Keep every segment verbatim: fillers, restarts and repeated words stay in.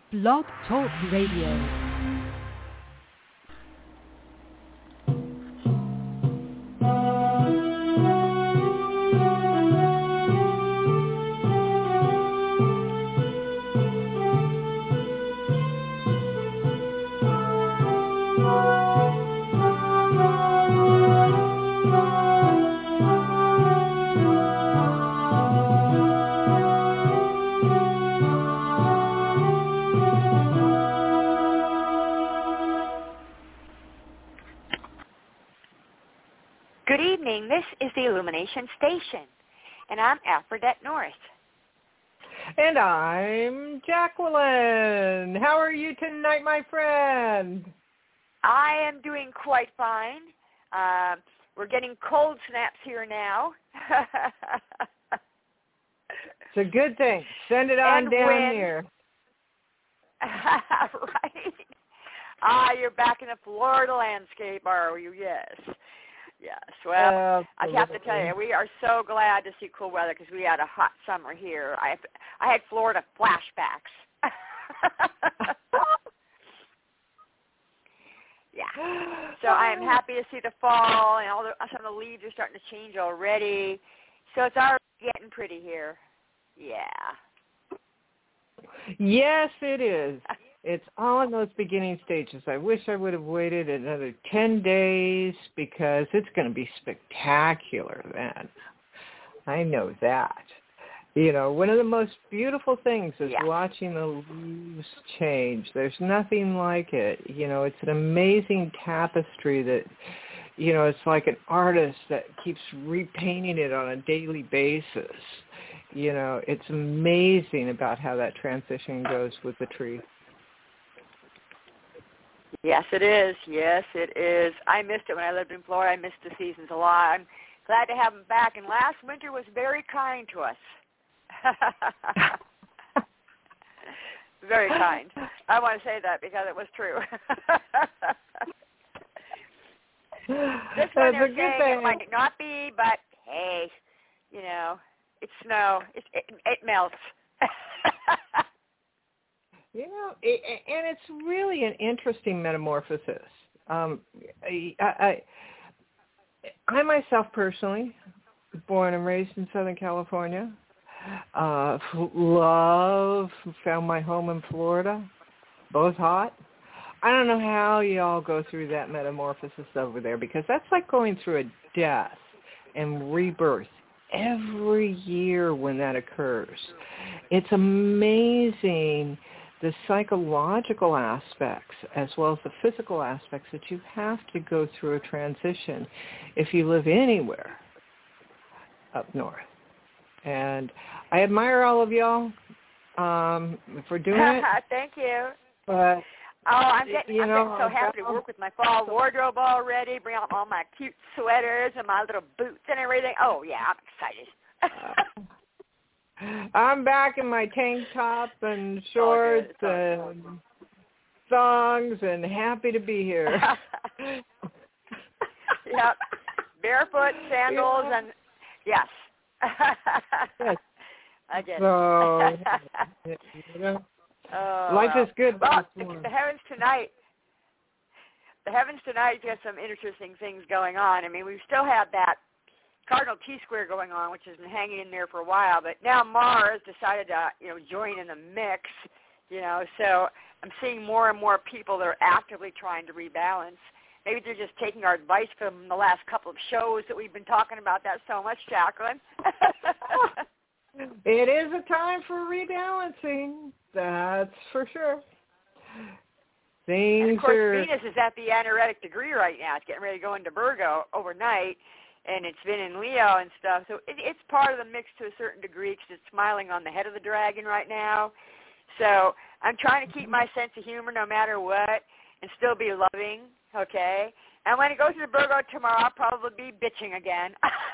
Blog Talk Radio. Good evening. This is the Illumination Station, and I'm Aphrodite Norris. And I'm Jacqueline. How are you tonight, my friend? I am doing quite fine. Uh, we're getting cold snaps here now. It's a good thing. Send it on and down wind. here. Right. Ah, you're back in the Florida landscape, are you? Yes. Yes. Well, Absolutely. I have to tell you, we are so glad to see cool weather because we had a hot summer here. I I had Florida flashbacks. Yeah. So I am happy to see the fall, and all the, some of the leaves are starting to change already. So it's already getting pretty here. Yeah. Yes, it is. It's all in those beginning stages. I wish I would have waited another ten days because it's going to be spectacular then. I know that. You know, one of the most beautiful things is yeah. watching the leaves change. There's nothing like it. You know, it's an amazing tapestry that, you know, it's like an artist that keeps repainting it on a daily basis. You know, it's amazing about how that transition goes with the tree. Yes, it is. Yes, it is. I missed it when I lived in Florida. I missed the seasons a lot. I'm glad to have them back. And last winter was very kind to us. Very kind. I want to say that because it was true. This one they're saying it might not be, but hey, you know, it's snow. It, it, it melts. You know, it, and it's really an interesting metamorphosis. Um, I, I, I myself personally, born and raised in Southern California, uh, love, found my home in Florida, both hot. I don't know how y'all go through that metamorphosis over there because that's like going through a death and rebirth every year when that occurs. It's amazing the psychological aspects as well as the physical aspects that you have to go through a transition if you live anywhere up north. And I admire all of y'all um, for doing it. Thank you. But, oh, I'm getting, you I'm know, getting so happy to work with my fall wardrobe already, bring out all my cute sweaters and my little boots and everything. Oh, yeah, I'm excited. uh, I'm back in my tank top and shorts oh, and thongs and happy to be here. Yep. Barefoot, sandals, yeah. and yes. Yes. I get so, it. You know, oh, life well. is good. Well, the, the heavens tonight, the heavens tonight got some interesting things going on. I mean, we still have that Cardinal T-square going on, which has been hanging in there for a while, but now Mars decided to, you know, join in the mix, you know, so I'm seeing more and more people that are actively trying to rebalance. Maybe they're just taking our advice from the last couple of shows that we've been talking about that so much, Jacqueline. It is a time for rebalancing, that's for sure. Things and of course, are... Venus is at the anaretic degree right now. It's getting ready to go into Virgo overnight. And it's been in Leo and stuff. So it, it's part of the mix to a certain degree because it's smiling on the head of the dragon right now. So I'm trying to keep my sense of humor no matter what and still be loving, okay? And when it goes into Virgo tomorrow, I'll probably be bitching again.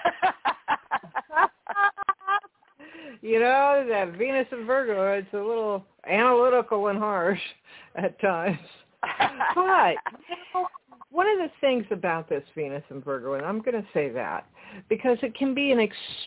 You know, that Venus in Virgo, it's a little analytical and harsh at times. But, you know, one of the things about this Venus in Virgo, and I'm going to say that, because it can be an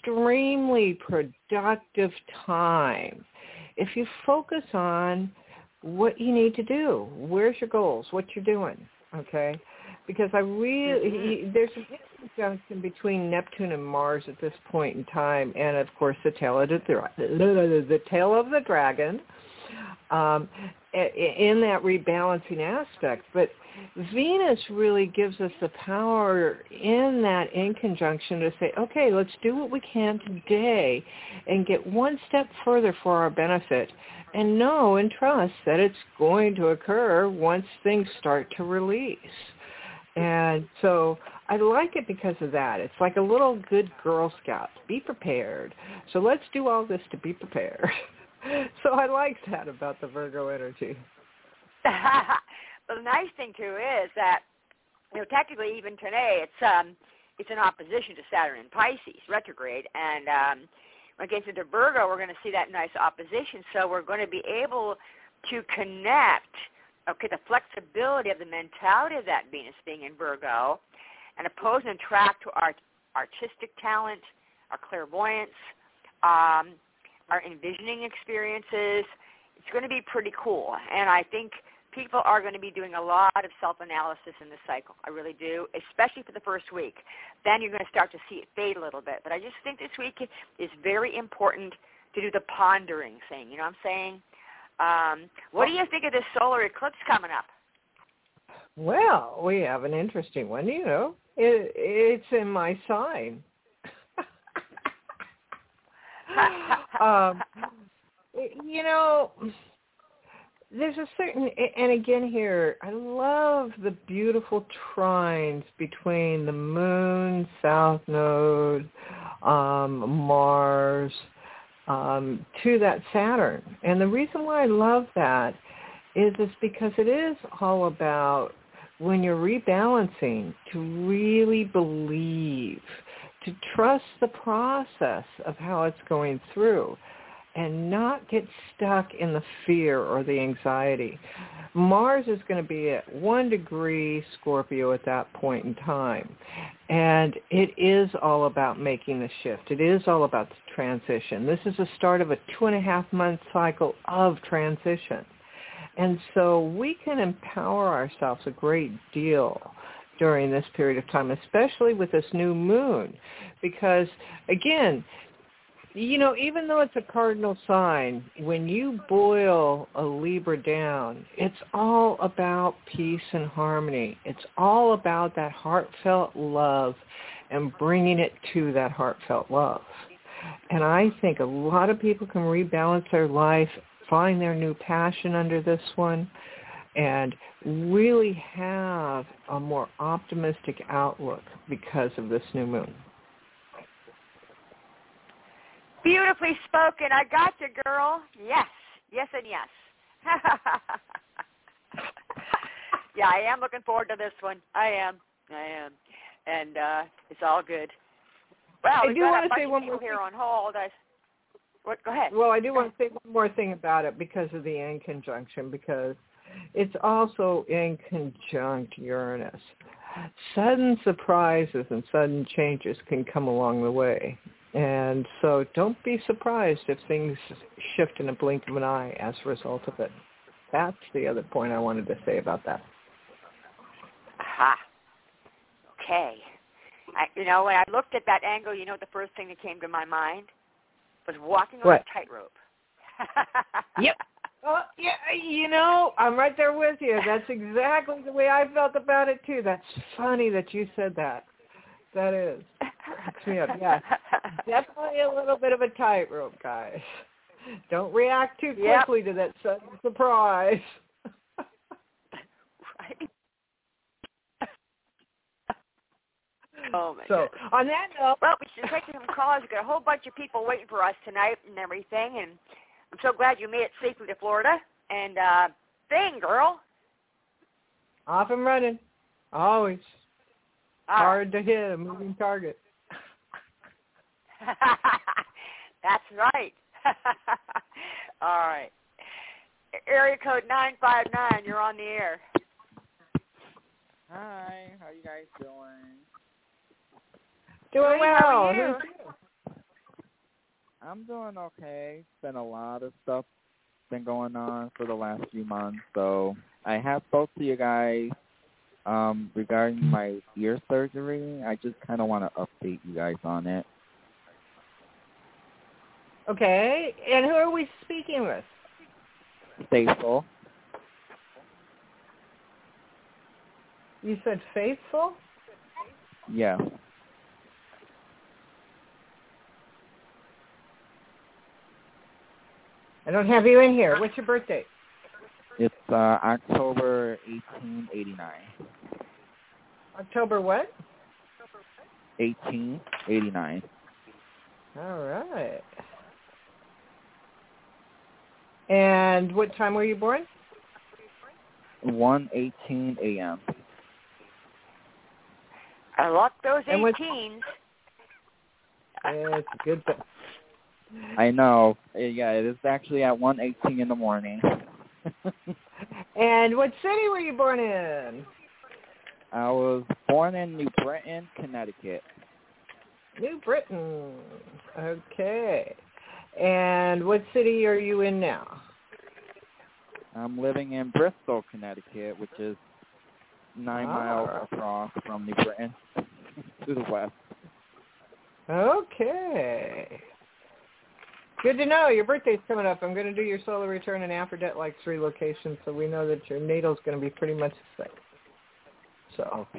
extremely productive time if you focus on what you need to do. Where's your goals? What you're doing, okay? Because I really, mm-hmm. there's an conjunction between Neptune and Mars at this point in time, and of course the tail of the, the tail of the dragon, um, in that rebalancing aspect. But Venus really gives us the power in that in conjunction to say, okay, let's do what we can today and get one step further for our benefit, and know and trust that it's going to occur once things start to release. And so I like it because of that. It's like a little good Girl Scout. Be prepared. So let's do all this to be prepared. So I like that about the Virgo energy. But the nice thing, too, is that, you know, technically even today it's um, it's in opposition to Saturn in Pisces, retrograde. And um, when it gets into Virgo, we're going to see that nice opposition. So we're going to be able to connect, okay, the flexibility of the mentality of that Venus being in Virgo and oppose and attract to our artistic talent, our clairvoyance, um, our envisioning experiences. It's going to be pretty cool. And I think people are going to be doing a lot of self-analysis in this cycle. I really do, especially for the first week. Then you're going to start to see it fade a little bit. But I just think this week is very important to do the pondering thing. You know what I'm saying? Um, what do you think of this solar eclipse coming up? Well, we have an interesting one. You know, it, it's in my sign. um, you know, there's a certain, and again here, I love the beautiful trines between the moon, south node, um, Mars, um, to that Saturn. And the reason why I love that is it's because it is all about when you're rebalancing to really believe, to trust the process of how it's going through, and not get stuck in the fear or the anxiety. Mars is going to be at one degree Scorpio at that point in time. And it is all about making the shift. It is all about the transition. This is the start of a two and a half month cycle of transition. And so we can empower ourselves a great deal during this period of time, especially with this new moon. Because, again, you know, even though it's a cardinal sign, when you boil a Libra down, it's all about peace and harmony. It's all about that heartfelt love and bringing it to that heartfelt love. And I think a lot of people can rebalance their life, find their new passion under this one, and really have a more optimistic outlook because of this new moon. Beautifully spoken. I got you, girl. Yes. Yes and yes. Yeah, I am looking forward to this one. I am. I am. And uh, it's all good. Well, I we've do got want a to bunch say of one people more here thing. on hold. I, what, go ahead. Well, I do want to say one more thing about it because of the in conjunction, because it's also in conjunct Uranus. Sudden surprises and sudden changes can come along the way. And so don't be surprised if things shift in a blink of an eye as a result of it. That's the other point I wanted to say about that. Aha. Okay. I, you know, when I looked at that angle, you know, the first thing that came to my mind was walking on what? a tightrope. Yep. Well, yeah, you know, I'm right there with you. That's exactly the way I felt about it, too. That's funny that you said that. That is. Cracks me up, yeah. Definitely a little bit of a tightrope, guys. Don't react too quickly yep. to that sudden surprise. Right. Oh, my So, goodness. on that note... Well, we should take some calls. We've got a whole bunch of people waiting for us tonight and everything, and I'm so glad you made it safely to Florida. And, uh, thing, girl. Off and running. Always. All Hard right. to hit a moving target. That's right. All right. Area code nine five nine, you're on the air. Hi, how you guys doing? Doing well. How are you? I'm doing okay. It's been a lot of stuff been going on for the last few months. So I have spoke to you guys um, regarding my ear surgery. I just kind of want to update you guys on it. Okay. And who are we speaking with? Faithful. You said Faithful? Yeah. I don't have you in here. What's your birthday? It's uh, October eighteen eighty-nine. October what? eighteen eighty-nine. All right. And what time were you born? one eighteen a.m. I like those And what- eighteens. It's a good thing. I know. Yeah, it is actually at one eighteen in the morning. And what city were you born in? I was born in New Britain, Connecticut. New Britain. Okay. And what city are you in now? I'm living in Bristol, Connecticut, which is nine Ah. miles across from New Britain to the west. Okay. Good to know. Your birthday's coming up. I'm going to do your solar return and Aphrodite like three locations, so we know that your natal's going to be pretty much the same. So.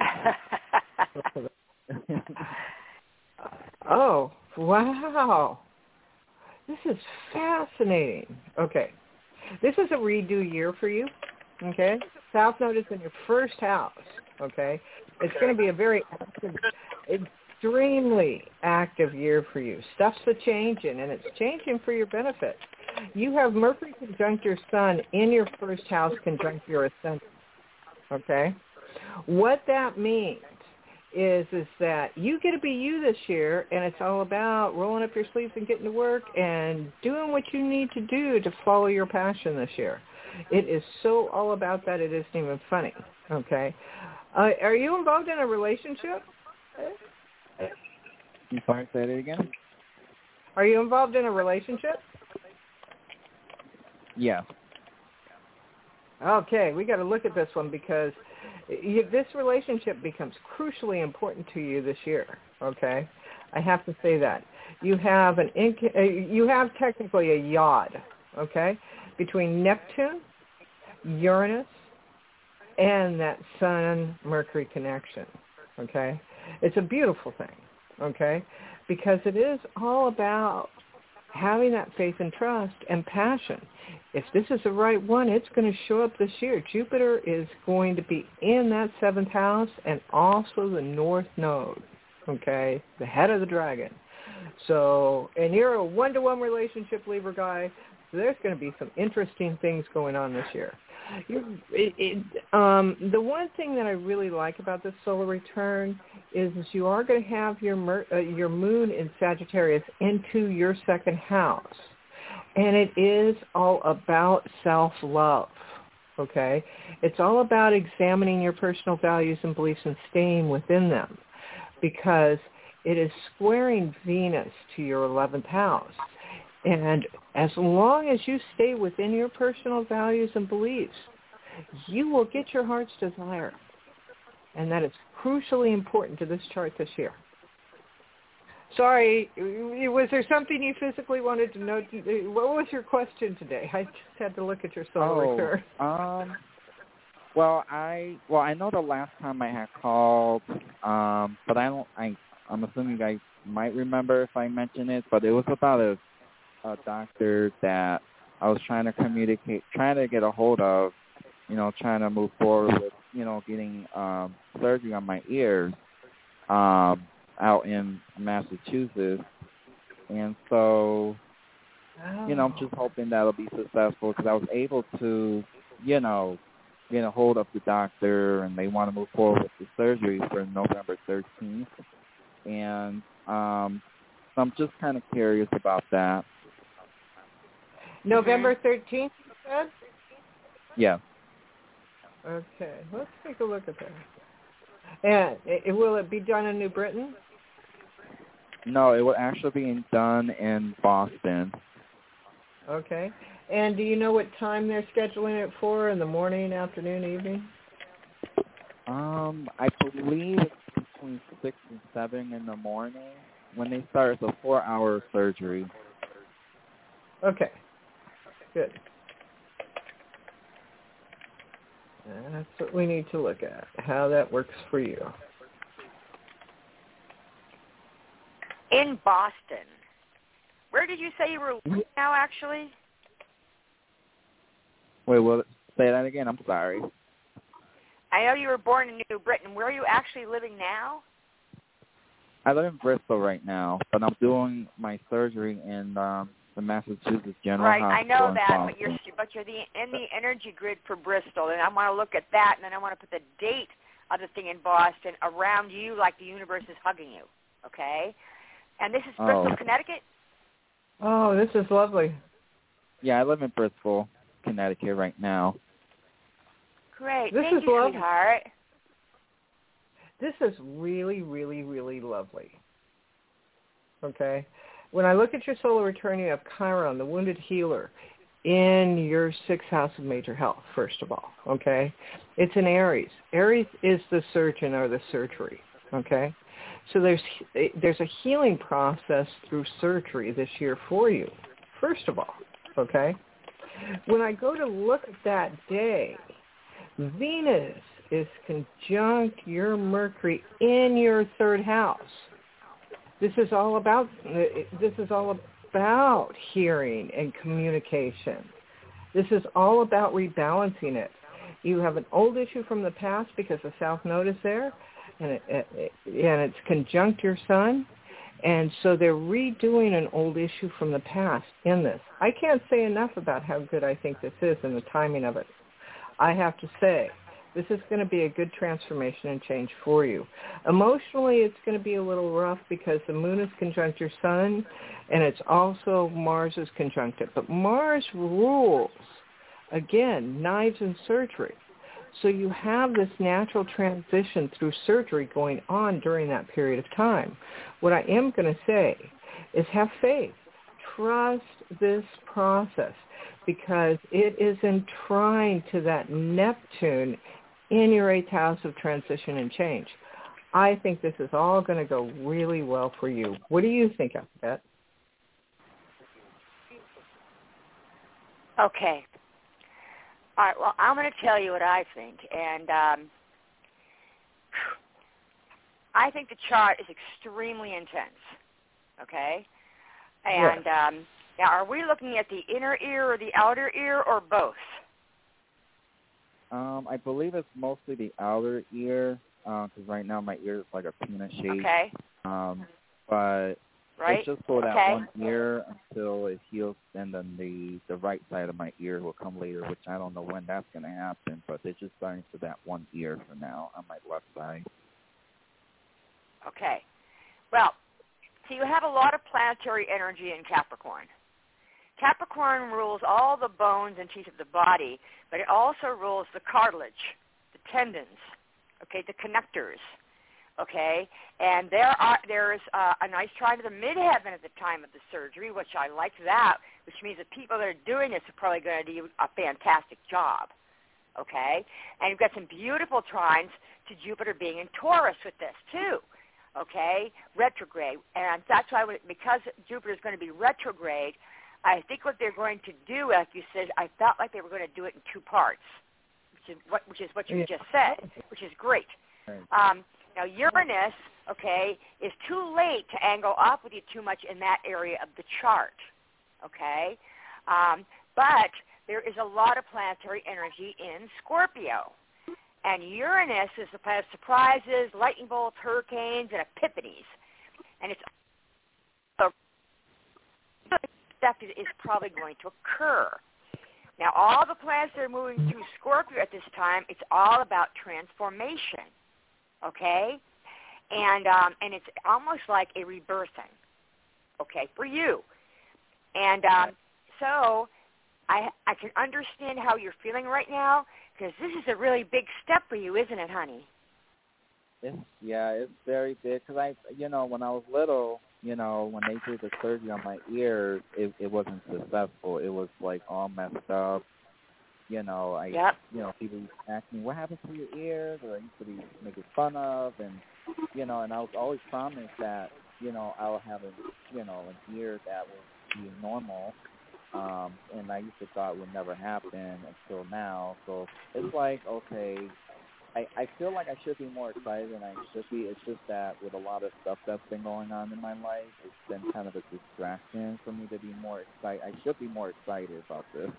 Oh, wow. This is fascinating. Okay. This is a redo year for you, okay? South Node is in your first house, okay? It's going to be a very active, extremely active year for you. Stuff's a-changing, and it's changing for your benefit. You have Mercury conjunct your Sun in your first house conjunct your ascendant, okay? What that means is is that you get to be you this year, and it's all about rolling up your sleeves and getting to work and doing what you need to do to follow your passion this year. It is so all about that it isn't even funny, okay? Uh, are you involved in a relationship? You sorry, say that again? Are you involved in a relationship? Yeah. Okay, we got to look at this one because you, this relationship becomes crucially important to you this year. Okay, I have to say that you have an inc- uh, you have technically a yod. Okay, between Neptune, Uranus, and that Sun-Mercury connection. Okay, it's a beautiful thing. Okay, because it is all about having that faith and trust and passion. If this is the right one, it's going to show up this year. Jupiter is going to be in that seventh house and also the North Node, okay, the head of the dragon. So, and you're a one-to-one relationship, Libra guy, so there's going to be some interesting things going on this year. You, it, it, um, the one thing that I really like about this solar return is, is you are going to have your mer- uh, your moon in Sagittarius into your second house. And it is all about self-love, okay? It's all about examining your personal values and beliefs and staying within them because it is squaring Venus to your eleventh house. And as long as you stay within your personal values and beliefs, you will get your heart's desire. And that is crucially important to this chart this year. Sorry, was there something you physically wanted to know? What was your question today? I just had to look at your solar oh, return. Um, well, I well I know the last time I had called, um, but I don't. I I'm assuming you guys might remember if I mentioned it, but it was about a a doctor that I was trying to communicate, trying to get a hold of, you know, trying to move forward with, you know, getting um, surgery on my ears. Um. out in Massachusetts, and so, Oh. you know, I'm just hoping that'll be successful because I was able to, you know, get a hold of the doctor, and they want to move forward with the surgery for November thirteenth, and um, so I'm just kind of curious about that. November thirteenth, you said? Yeah. Okay, let's take a look at that. And it, will it be done in New Britain? No, it will actually be done in Boston. Okay. And do you know what time they're scheduling it for? In the morning, afternoon, evening? Um, I believe it's between six and seven in the morning. When they start, it's a four-hour surgery. Okay, good. That's what we need to look at, how that works for you. In Boston. Where did you say you were living now, actually? Wait, well, say that again. I'm sorry. I know you were born in New Britain. Where are you actually living now? I live in Bristol right now, but I'm doing my surgery in um, the Massachusetts General right, Hospital. I know in that, Boston. but you're but you're the in the energy grid for Bristol, and I want to look at that, and then I want to put the date of the thing in Boston around you, like the universe is hugging you. Okay, and this is Bristol, Oh. Connecticut. Oh, this is lovely. Yeah, I live in Bristol, Connecticut right now. Great, This thank is you, lovely. sweetheart. This is really, really, really lovely. Okay? When I look at your solar return, you have Chiron, the wounded healer, in your sixth house of major health, first of all. Okay? It's an Aries. Aries is the surgeon or the surgery. Okay? So there's there's a healing process through surgery this year for you, first of all. Okay? When I go to look at that day, Venus is conjunct your Mercury in your third house. This is all about this is all about hearing and communication. This is all about rebalancing it. You have an old issue from the past because the South Node is there, and it, it, and it's conjunct your Sun, and so they're redoing an old issue from the past in this. I can't say enough about how good I think this is and the timing of it. I have to say, this is going to be a good transformation and change for you. Emotionally, it's going to be a little rough because the moon is conjunct your sun, and it's also Mars is conjunct it. But Mars rules, again, knives and surgery. So you have this natural transition through surgery going on during that period of time. What I am going to say is have faith. Trust this process because it is entwined to that Neptune in your eighth house of transition and change. I think this is all going to go really well for you. What do you think of that? Okay. All right, well, I'm going to tell you what I think. And um, I think the chart is extremely intense, okay? And Yes. um, now, are we looking at the inner ear or the outer ear or both? Um, I believe it's mostly the outer ear, because uh, right now my ear is like a peanut shape. Okay. Um, but Right? it's just for that Okay. one ear until it heals, and then the, the right side of my ear will come later, which I don't know when that's going to happen, but they're just starting for that one ear for now on my left side. Okay. Well, so you have a lot of planetary energy in Capricorn. Capricorn rules all the bones and teeth of the body, but it also rules the cartilage, the tendons, okay, the connectors, okay? And there are there's uh, a nice trine to the midheaven at the time of the surgery, which I like that, which means the people that are doing this are probably going to do a fantastic job, okay? And you've got some beautiful trines to Jupiter being in Taurus with this, too. Okay, retrograde, and that's why, because Jupiter is going to be retrograde, I think what they're going to do, like you said, I felt like they were going to do it in two parts, which is what, which is what you Yeah. just said, which is great. Um, now, Uranus, okay, is too late to angle off with you too much in that area of the chart, okay? Um, but there is a lot of planetary energy in Scorpio. And Uranus is the planet of surprises, lightning bolts, hurricanes, and epiphanies. And it's stuff is probably going to occur. Now, all the planets that are moving through Scorpio at this time, it's all about transformation, okay? And um, and it's almost like a rebirthing, okay, for you. And um, so I I can understand how you're feeling right now, because this is a really big step for you, isn't it, honey? It's, yeah, it's very big, because I, you know, when I was little, you know, when they did the surgery on my ears, it it wasn't successful. It was like all messed up. You know, I, yep. you know, people used to ask me, what happened to your ears? Or I used to be making fun of, and, you know, and I was always promised that, you know, I would have a, you know, an ear that would be normal. Um, and I used to thought it would never happen until now. So it's like, okay, I, I feel like I should be more excited than I should be. It's just that with a lot of stuff that's been going on in my life, it's been kind of a distraction for me to be more excited. I should be more excited about this.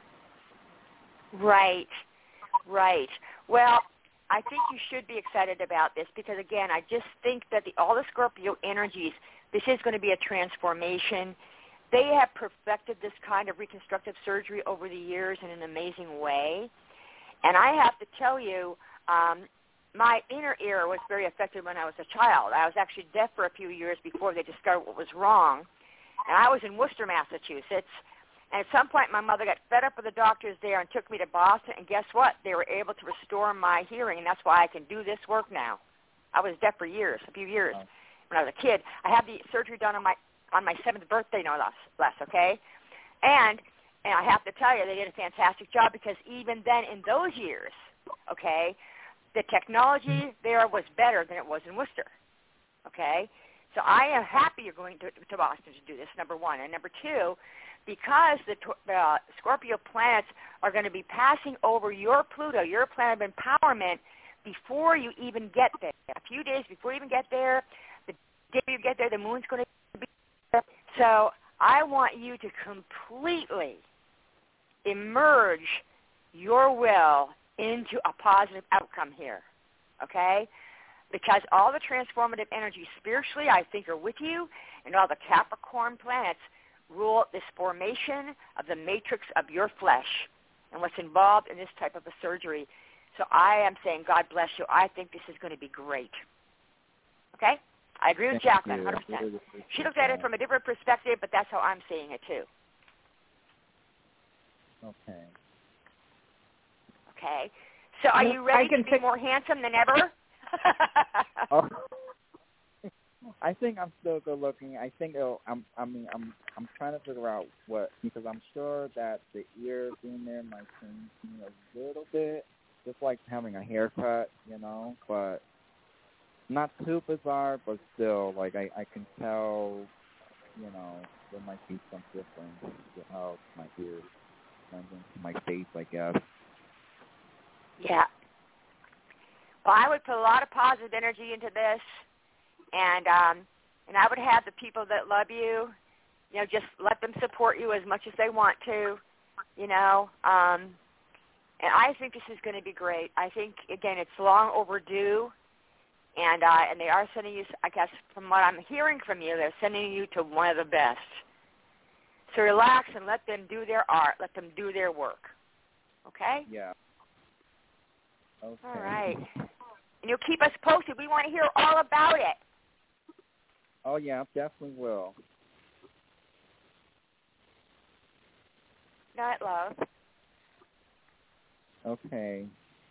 Right, right. Well, I think you should be excited about this because, again, I just think that the, all the Scorpio energies, this is going to be a transformation. They have perfected this kind of reconstructive surgery over the years in an amazing way. And I have to tell you, um, my inner ear was very affected when I was a child. I was actually deaf for a few years before they discovered what was wrong. And I was in Worcester, Massachusetts. And at some point, my mother got fed up with the doctors there and took me to Boston. And guess what? They were able to restore my hearing, and that's why I can do this work now. I was deaf for years, a few years, when I was a kid. I had the surgery done on my on my seventh birthday, no less, less okay? And and I have to tell you, they did a fantastic job because even then, in those years, okay, the technology there was better than it was in Worcester, okay? So I am happy you're going to, to Boston to do this, number one. And number two, because the uh, Scorpio planets are going to be passing over your Pluto, your planet of empowerment, before you even get there. A few days before you even get there, the day you get there, the moon's going to be there. So I want you to completely emerge your will into a positive outcome here, okay? Because all the transformative energy spiritually, I think, are with you, and all the Capricorn planets rule this formation of the matrix of your flesh and what's involved in this type of a surgery. So I am saying, God bless you. I think this is going to be great. Okay? I agree with Jacqueline, one hundred percent. She looked at it from a different perspective, but that's how I'm seeing it too. Okay. Okay. So are you ready to be pick- more handsome than ever? oh. I think I'm still good looking. I think it'll, I'm. I mean, I'm. I'm trying to figure out what, because I'm sure that the ears in there might change me a little bit, just like having a haircut, you know. But not too bizarre, but still, like I, I can tell, you know, there might be some difference with how my ears blend into my face, I guess. Yeah. Well, I would put a lot of positive energy into this. And um, and I would have the people that love you, you know, just let them support you as much as they want to, you know. Um, and I think this is going to be great. I think, again, it's long overdue. And uh, and they are sending you, I guess, from what I'm hearing from you, they're sending you to one of the best. So relax and let them do their art. Let them do their work. Okay? Yeah. Okay. All right. And you'll keep us posted. We want to hear all about it. Oh, yeah, definitely will. Night, love. Okay.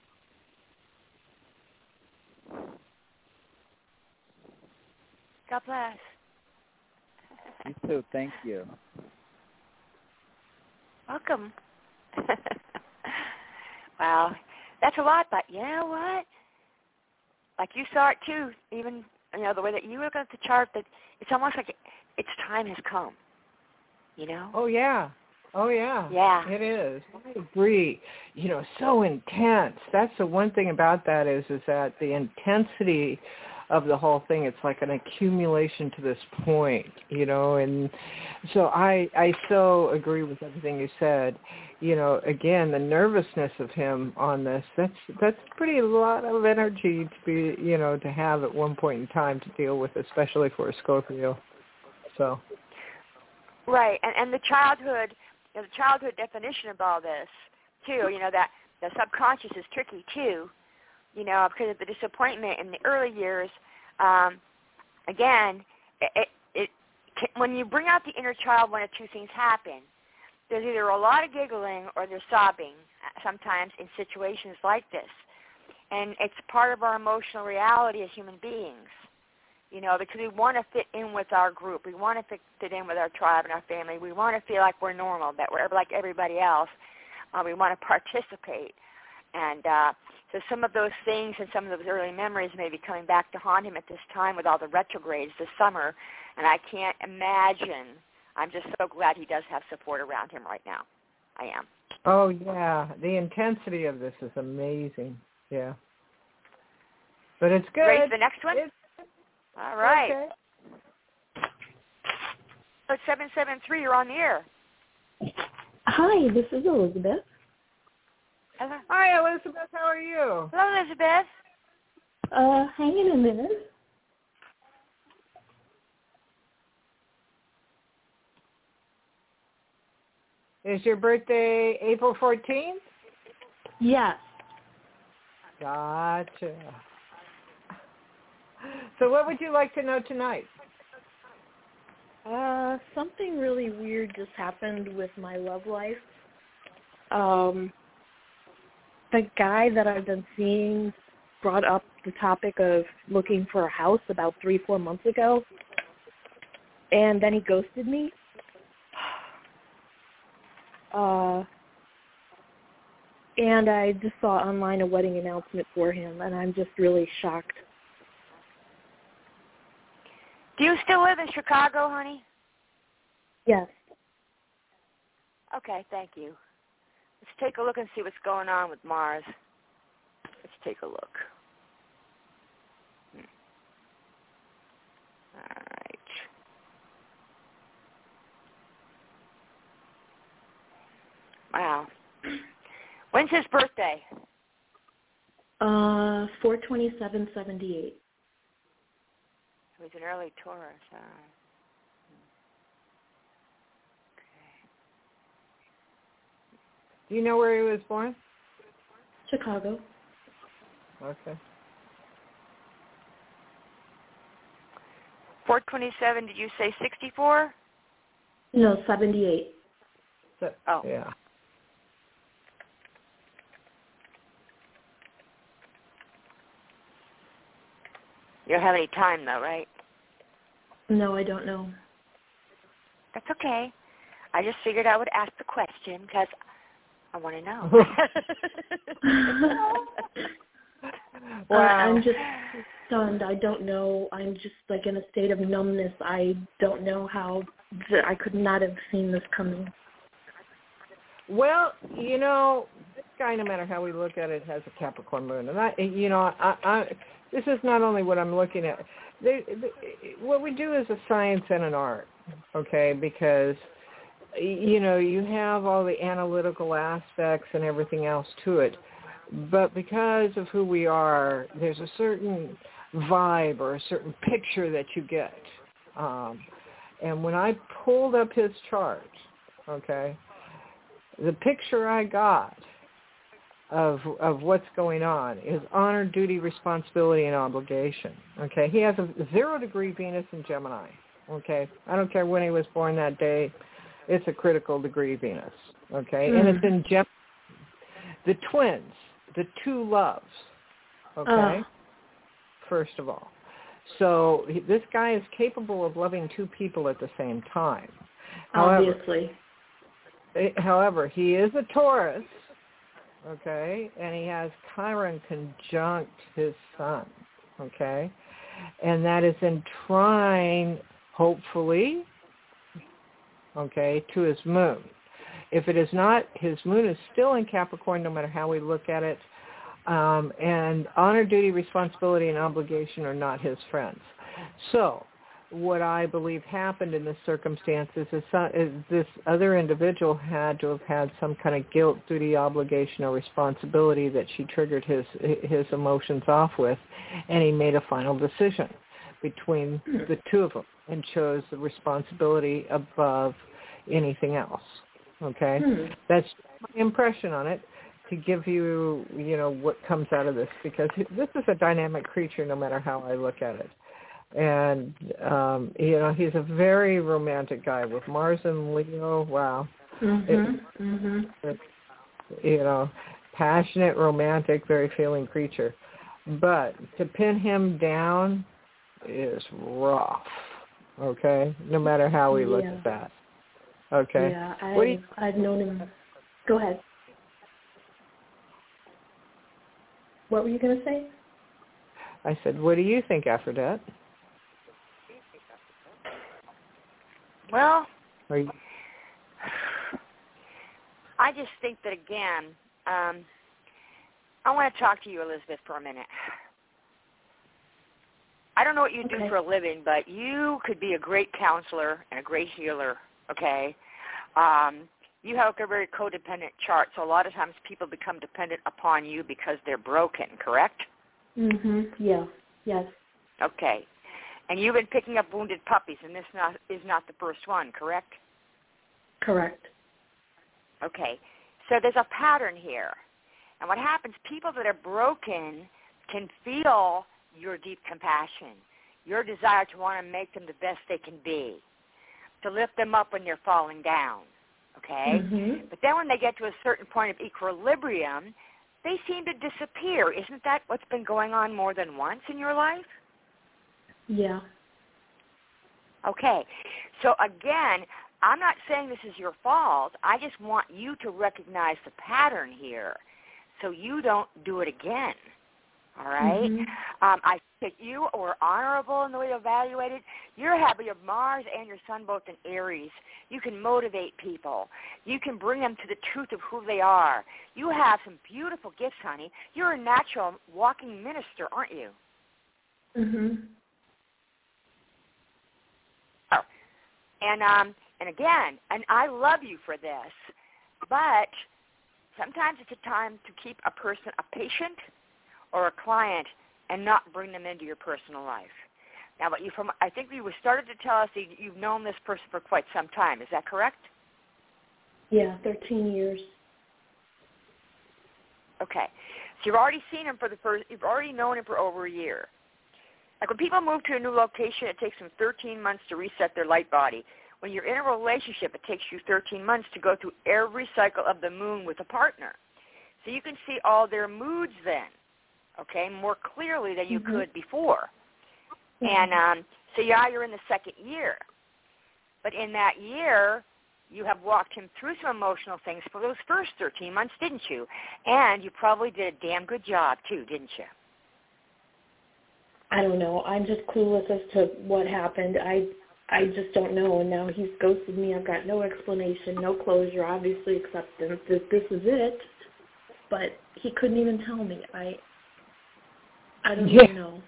God bless. You too. Thank you. Welcome. Wow. That's a lot, but you know what? Like you saw it too, even, you know, the way that you look at the chart, that it's almost like it, its time has come, you know? Oh, yeah. Oh, yeah. Yeah. It is. I agree. You know, so intense. That's the one thing about that is, is that the intensity of the whole thing, it's like an accumulation to this point, you know, and so I I so agree with everything you said. You know, again, the nervousness of him on this, that's that's pretty a lot of energy to be, you know, to have at one point in time to deal with, especially for a Scorpio. So. Right, and and the childhood, you know, the childhood definition of all this, too, you know, that the subconscious is tricky, too, you know, because of the disappointment in the early years. Um, again, it, it, it when you bring out the inner child, one of two things happen. There's either a lot of giggling or there's sobbing sometimes in situations like this. And it's part of our emotional reality as human beings. you know, because we want to fit in with our group. We want to fit, fit in with our tribe and our family. We want to feel like we're normal, that we're like everybody else. Uh, we want to participate. And uh, so some of those things and some of those early memories may be coming back to haunt him at this time with all the retrogrades this summer. And I can't imagine. I'm just so glad he does have support around him right now. I am. Oh, yeah. The intensity of this is amazing. Yeah. But it's good. Ready for the next one? It's, all right. Okay. So seven seven three, you're on the air. Hi, this is Elizabeth. Hello. Hi, Elizabeth. How are you? Hello, Elizabeth. Uh, hanging in there. Is your birthday April fourteenth? Yes. Gotcha. So what would you like to know tonight? Uh, something really weird just happened with my love life. Um, the guy that I've been seeing brought up the topic of looking for a house about three, four months ago, and then he ghosted me. Uh, and I just saw online a wedding announcement for him, and I'm just really shocked. Do you still live in Chicago, honey? Yes. Okay, thank you. Let's take a look and see what's going on with Mars. Let's take a look. Hmm. All right. Wow. When's his birthday? Uh, four twenty-seven seventy-eight. He was an early Taurus. Huh? Do you know where he was born? Chicago. Okay. four twenty-seven, did you say sixty-four? No, seventy-eight. So, Oh. Yeah. You don't have any time, though, right? No, I don't know. That's okay. I just figured I would ask the question because I want to know. uh, I'm just stunned. I don't know. I'm just like in a state of numbness. I don't know how. Th- I could not have seen this coming. Well, you know, this guy, no matter how we look at it, has a Capricorn moon, and I, you know, I, I this is not only what I'm looking at. They, they, what we do is a science and an art, okay? Because you know, you have all the analytical aspects and everything else to it, but because of who we are, there's a certain vibe or a certain picture that you get. Um, and when I pulled up his chart, okay, the picture I got of of what's going on is honor, duty, responsibility, and obligation. Okay, he has a zero degree Venus in Gemini. Okay, I don't care when he was born that day. It's a critical degree Venus, okay? Mm. And it's in Gemini. The twins, the two loves, okay, uh. first of all. So he, this guy is capable of loving two people at the same time. Obviously. However, however, he is a Taurus, okay, and he has Chiron conjunct his sun, okay? And that is in trine, hopefully, okay, to his moon. If it is not, his moon is still in Capricorn no matter how we look at it. Um, and honor, duty, responsibility, and obligation are not his friends. So what I believe happened in this circumstance is, is, is this other individual had to have had some kind of guilt, duty, obligation, or responsibility that she triggered his his emotions off with, and he made a final decision between the two of them and chose the responsibility above anything else. Okay? Hmm. That's my impression on it, to give you, you know, what comes out of this, because this is a dynamic creature no matter how I look at it. And, um, you know, he's a very romantic guy with Mars and Leo. Wow. Mm-hmm. It, mm-hmm. it, you know, passionate, romantic, very feeling creature. But to pin him down, is rough. Okay, no matter how we look yeah. at that. Okay. Yeah, I, what do you, I've known him. Go ahead. What were you going to say? I said, what do you think, Aphrodite? Well, Are you, I just think that, again, um, I want to talk to you, Elizabeth, for a minute. I don't know what you okay. do for a living, but you could be a great counselor and a great healer, okay? Um, you have a very codependent chart, so a lot of times people become dependent upon you because they're broken, correct? Mm-hmm. Yeah. Yes. Okay. And you've been picking up wounded puppies, and this not, is not the first one, correct? Correct. Okay. So there's a pattern here. And what happens, people that are broken can feel your deep compassion, your desire to want to make them the best they can be, to lift them up when they're falling down, okay? Mm-hmm. But then when they get to a certain point of equilibrium, they seem to disappear. Isn't that what's been going on more than once in your life? Yeah. Okay. So again, I'm not saying this is your fault. I just want you to recognize the pattern here so you don't do it again. All right? Mm-hmm. Um, I think you were honorable in the way you evaluated. You're happy of Mars and your sun both in Aries. You can motivate people. You can bring them to the truth of who they are. You have some beautiful gifts, honey. You're a natural walking minister, aren't you? Mm-hmm. Oh. And, um, and again, and I love you for this, but sometimes it's a time to keep a person a patient or a client and not bring them into your personal life. Now, but you from I think you started to tell us that you've known this person for quite some time. Is that correct? Yeah, thirteen years. Okay. So you've already seen him for the first, you've already known him for over a year. Like when people move to a new location, it takes them thirteen months to reset their light body. When you're in a relationship, it takes you thirteen months to go through every cycle of the moon with a partner. So you can see all their moods then, okay, more clearly than you mm-hmm. could before. Mm-hmm. And um, so yeah, you're in the second year. But in that year, you have walked him through some emotional things for those first thirteen months, didn't you? And you probably did a damn good job, too, didn't you? I don't know. I'm just clueless as to what happened. I I just don't know, and now he's ghosted me. I've got no explanation, no closure, obviously acceptance that this is it, but he couldn't even tell me. I I don't yeah. even know.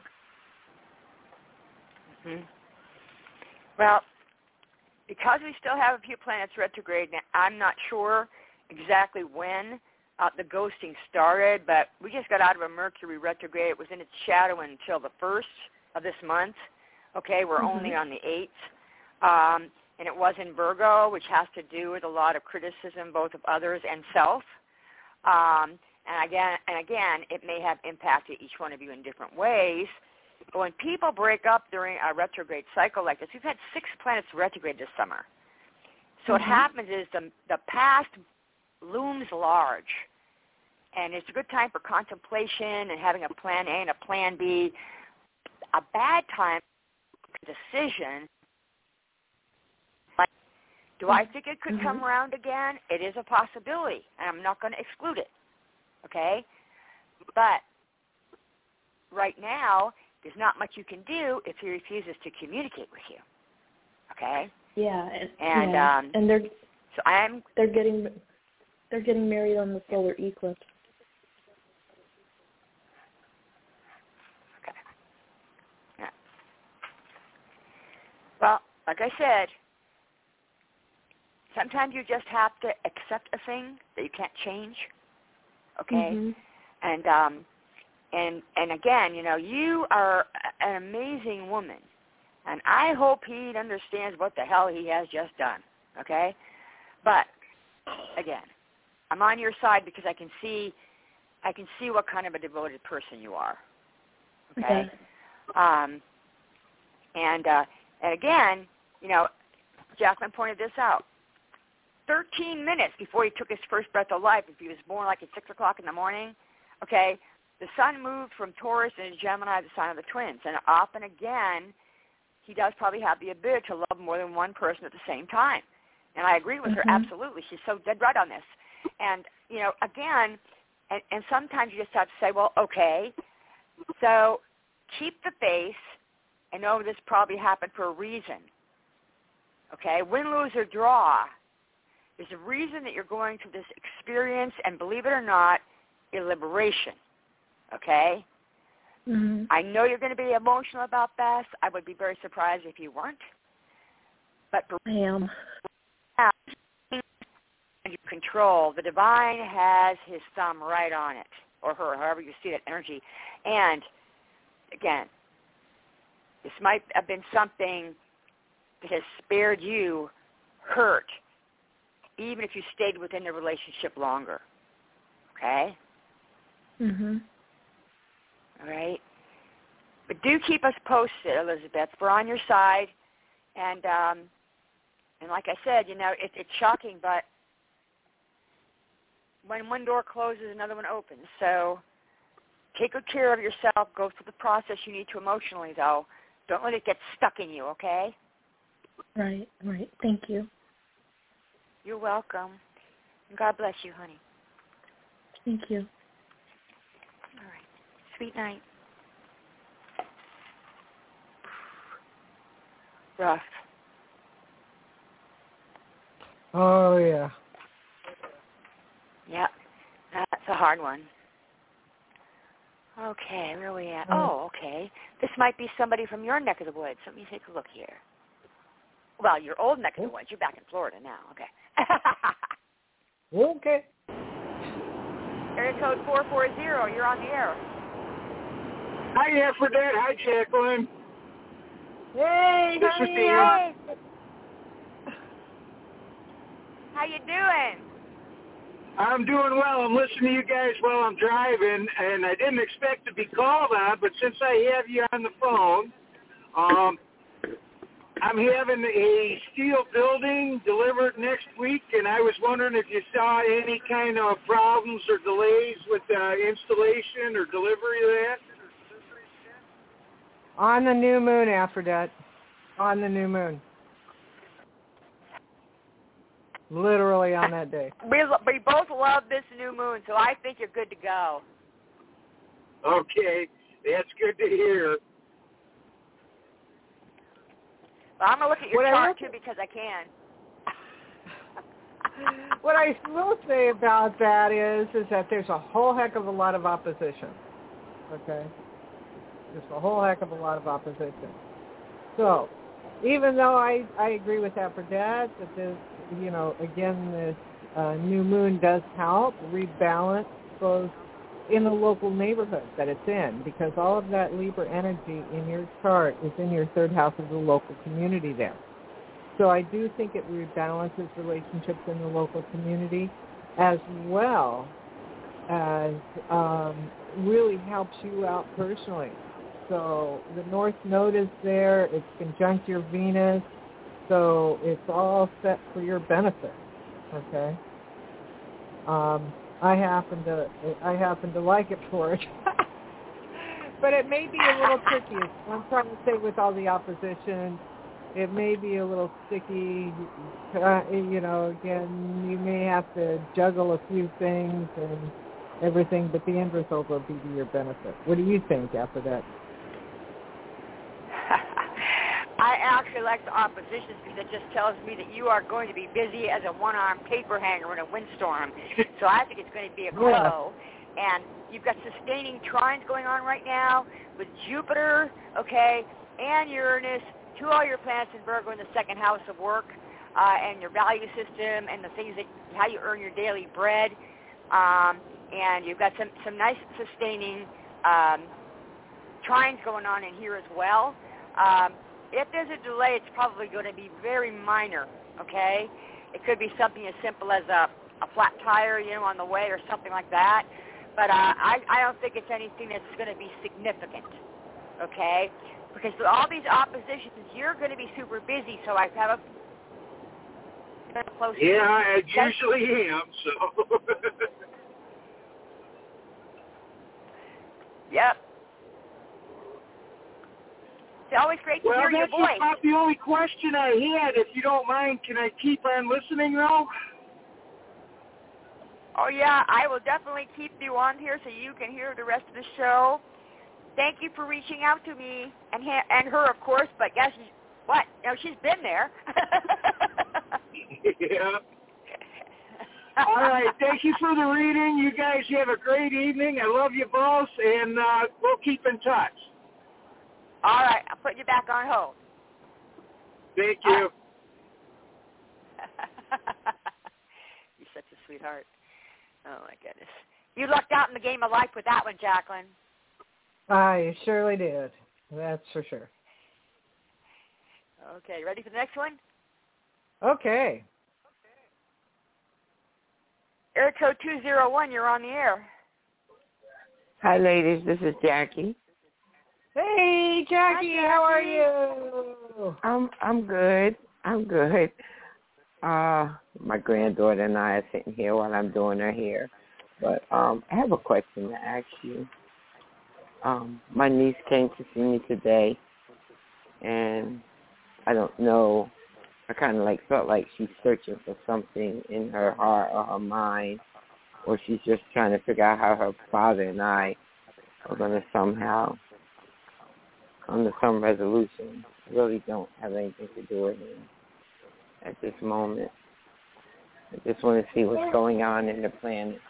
Mm-hmm. Well, because we still have a few planets retrograde, now, I'm not sure exactly when uh, the ghosting started, but we just got out of a Mercury retrograde. It was in its shadow until the first of this month. Okay, we're mm-hmm. only on the eighth. Um, and it was in Virgo, which has to do with a lot of criticism, both of others and self. Um, and again, and again, it may have impacted each one of you in different ways. But when people break up during a retrograde cycle like this, we've had six planets retrograde this summer. So mm-hmm. what happens is the, the past looms large. And it's a good time for contemplation and having a plan A and a plan B. A bad time for decision. Like, do I think it could mm-hmm. come around again? It is a possibility, and I'm not going to exclude it. Okay? But right now, there's not much you can do if he refuses to communicate with you. Okay? Yeah, and and, yeah. Um, and they're so I'm they're getting they're getting married on the solar eclipse. Okay. Yeah. Well, like I said, sometimes you just have to accept a thing that you can't change. Okay? Mm-hmm. And um And and again, you know, you are an amazing woman, and I hope he understands what the hell he has just done, okay? But, again, I'm on your side because I can see I can see what kind of a devoted person you are, okay? okay. Um, and, uh, and again, you know, Jacqueline pointed this out. thirteen minutes before he took his first breath of life, if he was born like at six o'clock in the morning, okay, the sun moved from Taurus into Gemini, the sign of the twins. And often again, he does probably have the ability to love more than one person at the same time. And I agree with mm-hmm. her absolutely. She's so dead right on this. And, you know, again, and, and sometimes you just have to say, well, okay, so keep the faith and know this probably happened for a reason. Okay, win, lose, or draw. There's a reason that you're going through this experience, and believe it or not, a liberation. Okay? Mm-hmm. I know you're going to be emotional about this. I would be very surprised if you weren't. But for I am. you control, the divine has his thumb right on it, or her, however you see that energy. And, again, this might have been something that has spared you hurt, even if you stayed within the relationship longer. Okay? Mm-hmm. All right? But do keep us posted, Elizabeth. We're on your side. And, um, and like I said, you know, it, it's shocking, but when one door closes, another one opens. So take good care of yourself. Go through the process you need to emotionally, though. Don't let it get stuck in you, okay? Right, right. Thank you. You're welcome. And God bless you, honey. Thank you. All right. Sweet night. Rough. Oh, yeah. Yep. That's a hard one. Okay, where are we at? Oh, okay. This might be somebody from your neck of the woods. Let me take a look here. Well, your old neck of the woods. You're back in Florida now. Okay. Okay. Area code four four zero. You're on the air. Hi, Aphrodite. Hi, Jacqueline. Hey, This is Dan. Hey. How you doing? I'm doing well. I'm listening to you guys while I'm driving, and I didn't expect to be called on, but since I have you on the phone, um, I'm having a steel building delivered next week, and I was wondering if you saw any kind of problems or delays with uh, installation or delivery of that. On the new moon, Aphrodite. On the new moon. Literally on that day. We we both love this new moon, so I think you're good to go. Okay, that's good to hear. Well, I'm gonna look at your What I chart will- too because I can. What I will say about that is, is that there's a whole heck of a lot of opposition. Okay? There's a whole heck of a lot of opposition. So, even though I, I agree with Aphrodite that this, you know, again, this uh, new moon does help rebalance both in the local neighborhood that it's in, because all of that Libra energy in your chart is in your third house of the local community there. So I do think it rebalances relationships in the local community, as well as um, really helps you out personally. So the North Node is there. It's conjunct your Venus. So it's all set for your benefit. Okay. Um, I happen to I happen to like it for it, but it may be a little tricky. I'm trying to say, with all the opposition, it may be a little sticky. Uh, you know, again, you may have to juggle a few things and everything, but the end result will be to your benefit. What do you think after that? I actually like the oppositions because it just tells me that you are going to be busy as a one-armed paper hanger in a windstorm. So I think it's going to be a glow. And you've got sustaining trines going on right now with Jupiter, okay, and Uranus, to all your planets in Virgo in the second house of work, uh, and your value system and the things that how you earn your daily bread. Um, and you've got some, some nice sustaining um, trines going on in here as well. Um, if there's a delay, it's probably going to be very minor, okay? It could be something as simple as a, a flat tire, you know, on the way or something like that. But uh, I, I don't think it's anything that's going to be significant, okay? Because with all these oppositions, you're going to be super busy, so I have a close. Yeah, I usually am, so. Yep. It's always great to Well, hear your that's voice. about the only question I had. If you don't mind, can I keep on listening now? Oh, yeah, I will definitely keep you on here so you can hear the rest of the show. Thank you for reaching out to me, and ha- and her, of course, but yes, she's, what? No, she's been there. Yeah. All right, thank you for the reading. You guys have a great evening. I love you both, and uh, we'll keep in touch. All right, I'll put you back on hold. Thank you. You're such a sweetheart. Oh, my goodness. You lucked out in the game of life with that one, Jacqueline. I surely did. That's for sure. Okay, ready for the next one? Okay. Area code two zero one, you're on the air. Hi, ladies. This is Jackie. Hey, Jackie, Hi, how are Jackie. you? I'm I'm good. I'm good. Uh, my granddaughter and I are sitting here while I'm doing her hair. But um, I have a question to ask you. Um, my niece came to see me today, and I don't know. I kind of like felt like she's searching for something in her heart or her mind, or she's just trying to figure out how her father and I are going to somehow come to some resolution. I really don't have anything to do with him at this moment. I just want to see what's going on in the planet.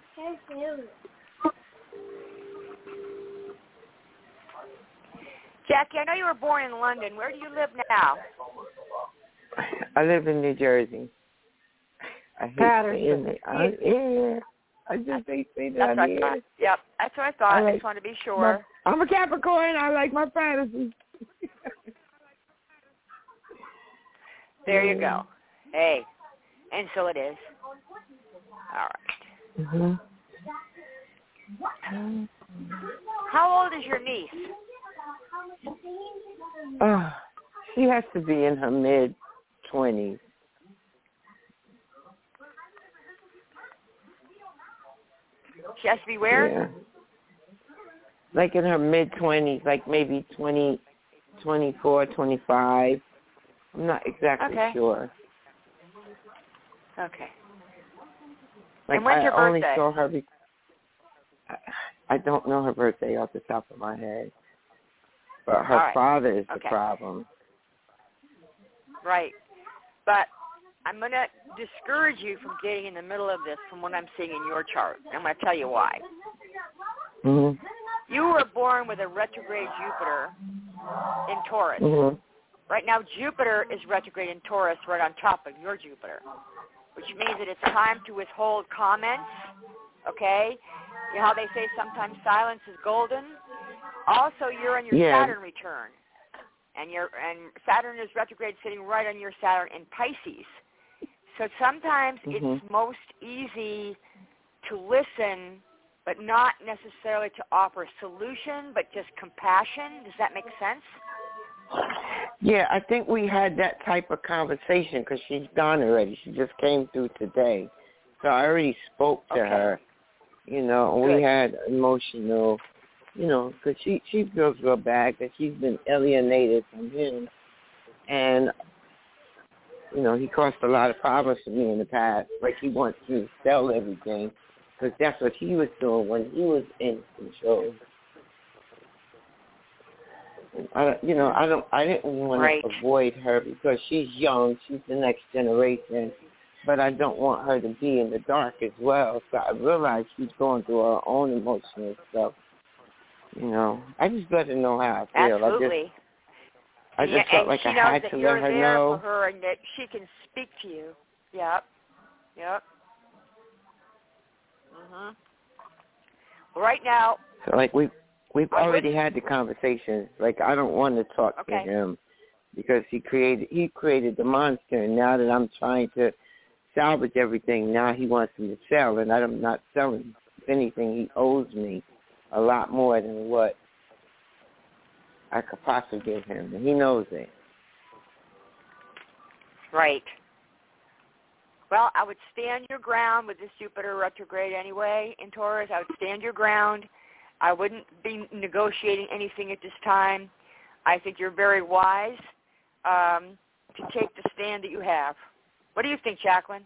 Jackie, I know you were born in London. Where do you live now? I live in New Jersey. I hate saying it. I, yeah, I just hate saying that. That's what I thought. Yep, that's what I thought. I, like, I just wanted to be sure. My, I'm a Capricorn. I like my fantasy. There you go. Hey, and so it is. All right. Mm-hmm. How old is your niece? Uh, she has to be in her mid-twenties. She has to be where? Yeah. Like in her mid-twenties, like maybe twenty, twenty-four, twenty-five. I'm not exactly okay. sure. Okay. Like and when's I her only birthday? saw her. Be- I, I don't know her birthday off the top of my head, but her right. father is okay. the problem. Right. But I'm going to discourage you from getting in the middle of this from what I'm seeing in your chart. I'm going to tell you why. Mhm. You were born with a retrograde Jupiter in Taurus. Mhm. Right now, Jupiter is retrograde in Taurus right on top of your Jupiter, which means that it's time to withhold comments, okay? You know how they say sometimes silence is golden? Also, you're on your yeah. Saturn return, and, you're, and Saturn is retrograde sitting right on your Saturn in Pisces. So sometimes mm-hmm. it's most easy to listen, but not necessarily to offer a solution, but just compassion. Does that make sense? Yeah, I think we had that type of conversation because she's gone already. She just came through today. So I already spoke to okay. her, you know, and we had emotional, you know, because she, she feels real bad because she's been alienated from him. And, you know, he caused a lot of problems for me in the past. Like he wants me to sell everything because that's what he was doing when he was in control. I, you know, I don't. I didn't want right. to avoid her because she's young. She's the next generation, but I don't want her to be in the dark as well. So I realized she's going through her own emotional stuff. You know, I just let her know how I feel. Absolutely. I just, I just yeah, felt like I had to let her know. For her and that she can speak to you. Yep. Yep. Mhm. Well, right now. So like we. We've I already wouldn't... had the conversation. Like I don't want to talk okay. to him because he created he created the monster, and now that I'm trying to salvage everything, now he wants me to sell, and I'm not selling. If anything, he owes me a lot more than what I could possibly give him, and he knows it. Right. Well, I would stand your ground with this Jupiter retrograde anyway in Taurus. I would stand your ground. I wouldn't be negotiating anything at this time. I think you're very wise um, to take the stand that you have. What do you think, Jacqueline?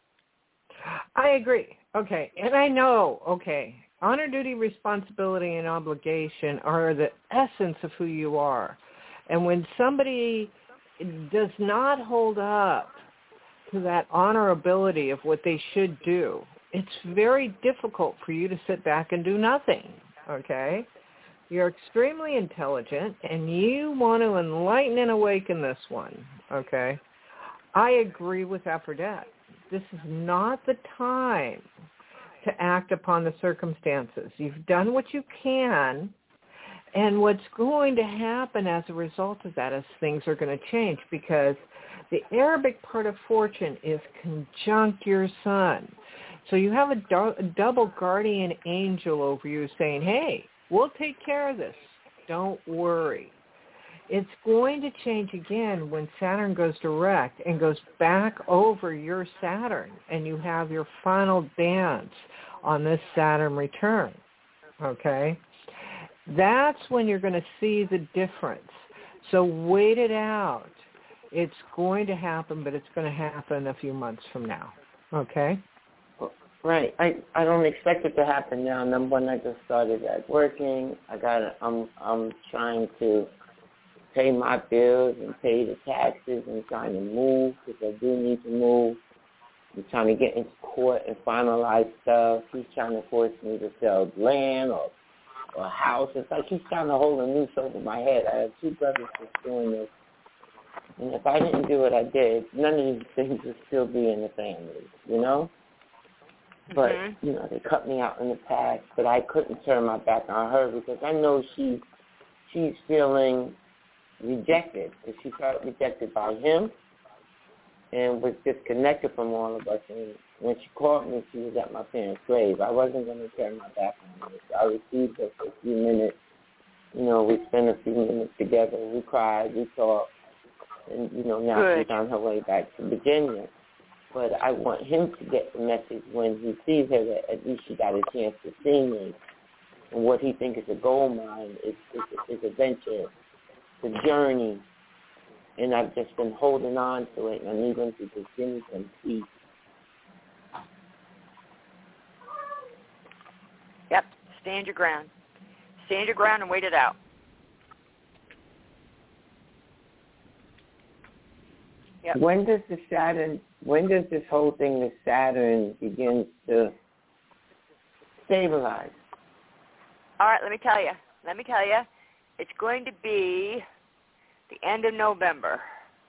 I agree. Okay. And I know, okay, honor, duty, responsibility, and obligation are the essence of who you are. And when somebody does not hold up to that honorability of what they should do, it's very difficult for you to sit back and do nothing, okay? You're extremely intelligent, and you want to enlighten and awaken this one, okay? I agree with Aphrodite. This is not the time to act upon the circumstances. You've done what you can, and what's going to happen as a result of that is things are going to change, because the Arabic part of fortune is conjunct your sun. So you have a, do- a double guardian angel over you saying, hey, we'll take care of this. Don't worry. It's going to change again when Saturn goes direct and goes back over your Saturn, and you have your final dance on this Saturn return, okay? That's when you're going to see the difference. So wait it out. It's going to happen, but it's going to happen a few months from now, okay? Right. I, I don't expect it to happen now. Number one, I just started at working. I got. I'm I'm trying to pay my bills and pay the taxes and trying to move because I do need to move. I'm trying to get into court and finalize stuff. He's trying to force me to sell land or, or a house. It's like he's trying to hold a noose over my head. I have two brothers that's doing this. And if I didn't do what I did, none of these things would still be in the family, you know? But, mm-hmm. you know, they cut me out in the past, but I couldn't turn my back on her because I know she, she's feeling rejected. And she felt rejected by him and was disconnected from all of us. And when she called me, she was at my parents' grave. I wasn't going to turn my back on her. So I received her for a few minutes. You know, we spent a few minutes together. We cried. We talked. And, you know, now Good. She's on her way back to Virginia. But I want him to get the message when he sees her that at least she got a chance to see me. And what he thinks is a gold mine is, is, is a venture, the journey. And I've just been holding on to it, and I need him to just give me some peace. Yep, stand your ground. Stand your ground and wait it out. Yep. When does the Saturn, when does this whole thing with Saturn begin to stabilize? All right, let me tell you. Let me tell you. It's going to be the end of November.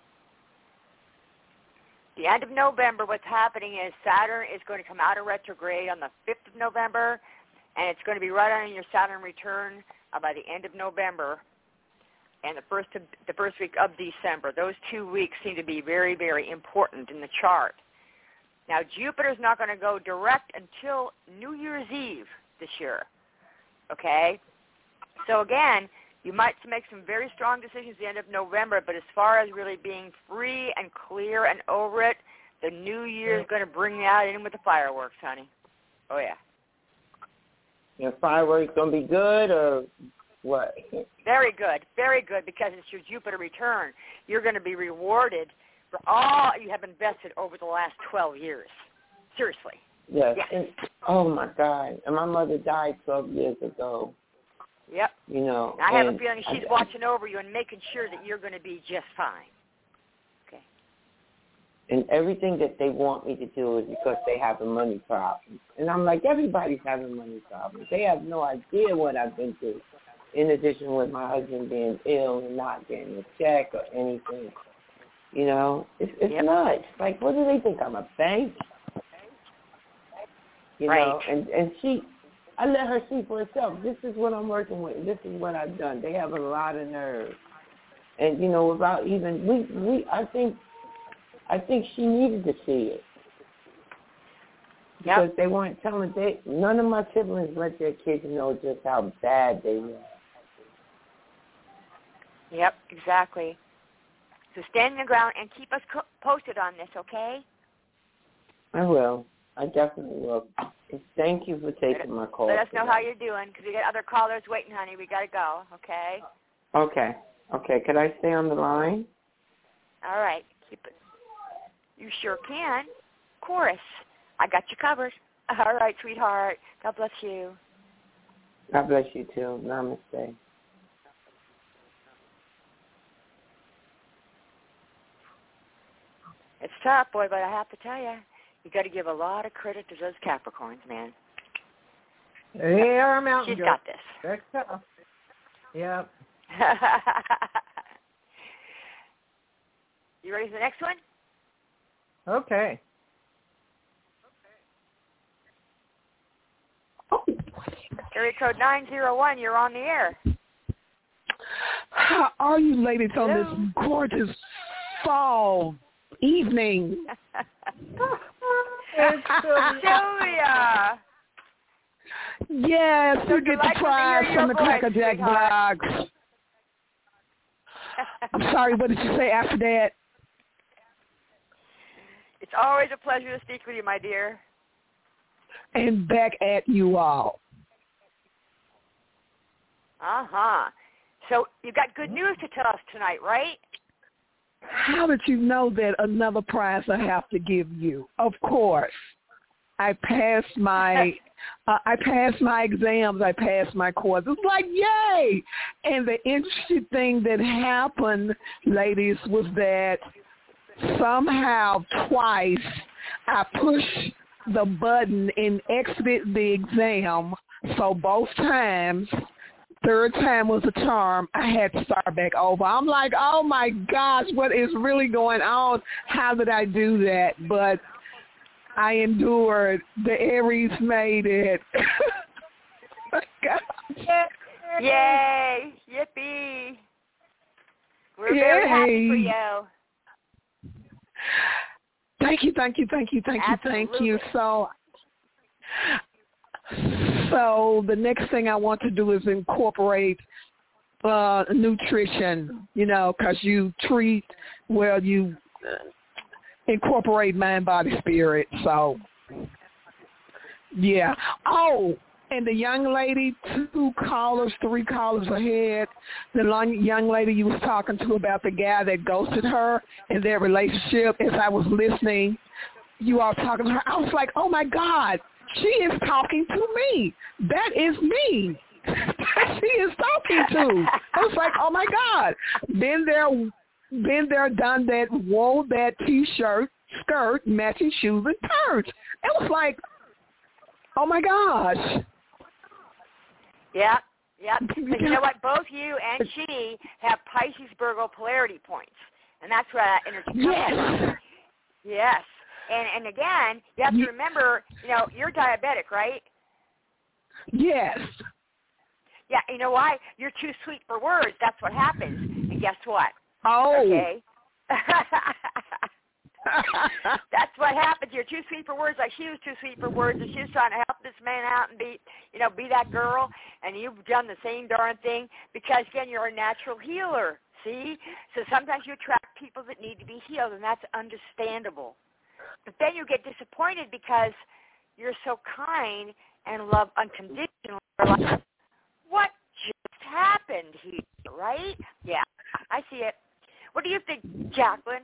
The end of November, what's happening is Saturn is going to come out of retrograde on the fifth of November, and it's going to be right on your Saturn return uh, by the end of November. And the first of, the first week of December. Those two weeks seem to be very, very important in the chart. Now, Jupiter's not going to go direct until New Year's Eve this year, okay? So, again, you might make some very strong decisions at the end of November, but as far as really being free and clear and over it, the New Year is going to bring that in with the fireworks, honey. Oh, yeah. Your fireworks going to be good or what? Very good, very good, because it's your Jupiter return. You're going to be rewarded for all you have invested over the last twelve years. Seriously. Yes. yes. And, oh, my God. And my mother died twelve years ago. Yep. You know. I have a feeling she's I, watching over you and making sure that you're going to be just fine. Okay. And everything that they want me to do is because they have a money problem. And I'm like, everybody's having money problems. They have no idea what I've been through. In addition with my husband being ill and not getting a check or anything, you know, it's, it's yep. nuts. Like, what do they think? I'm a bank? You right. know, and, and she, I let her see for herself. This is what I'm working with. This is what I've done. They have a lot of nerve. And, you know, without even, we, we, I think, I think she needed to see it. Because yep. they weren't telling, they, none of my siblings let their kids know just how bad they were. Yep, exactly. So stand your ground and keep us co- posted on this, okay? I will. I definitely will. Thank you for taking my call. Let us know today. how you're doing, because we got other callers waiting, honey. We got to go, okay? Okay. Okay. Could I stay on the line? All right. Keep it. You sure can. Of course. I got you covered. All right, sweetheart. God bless you. God bless you, too. Namaste. It's tough, boy, but I have to tell you, you got to give a lot of credit to those Capricorns, man. They are mountain She's goats. got this. They're tough. Yep. You ready for the next one? Okay. Area code nine zero one, you're on the air. How are you ladies on Hello. this gorgeous fall evening? It's Sylvia. Yes, So we get the delightful to prize hear from your the Cracker voice, Jack sweetheart. box. I'm sorry, what did you say after that? It's always a pleasure to speak with you, my dear. And back at you all. Uh-huh. So you got good news to tell us tonight, right? How did you know that another prize I have to give you? Of course. I passed my uh, I passed my exams. I passed my course. It's like, yay! And the interesting thing that happened, ladies, was that somehow twice I pushed the button and exited the exam. So both times, third time was a charm, I had to start back over. I'm like, oh, my gosh, what is really going on? How did I do that? But I endured. The Aries made it. Yay! Yippee! We're Yay. very happy for you. Thank you, thank you, thank you, thank Absolutely. you, thank you. So, so the next thing I want to do is incorporate uh, nutrition, you know, because you treat, well, you uh, incorporate mind, body, spirit. So, yeah. Oh, and the young lady, two callers, three callers ahead, the long, young lady you was talking to about the guy that ghosted her in their relationship, as I was listening, you all talking to her, I was like, oh, my God, she is talking to me. That is me. She is talking to. I was like, oh, my God. Been there, been there, done that, wore that T-shirt, skirt, matching shoes, and purse. It was like, oh, my gosh. Yep, yep. But you know what? Both you and she have Pisces Virgo polarity points, and that's where that energy comes Yes. from. Yes. And and again, you have to remember, you know, you're diabetic, right? Yes. Yeah, you know why? You're too sweet for words. That's what happens. And guess what? Oh. Okay. That's what happens. You're too sweet for words. Like she was too sweet for words, and she was trying to help this man out and be, you know, be that girl. And you've done the same darn thing because, again, you're a natural healer. See? So sometimes you attract people that need to be healed, and that's understandable. But then you get disappointed because you're so kind and love unconditionally. Like, what just happened here, right? Yeah, I see it. What do you think, Jacqueline?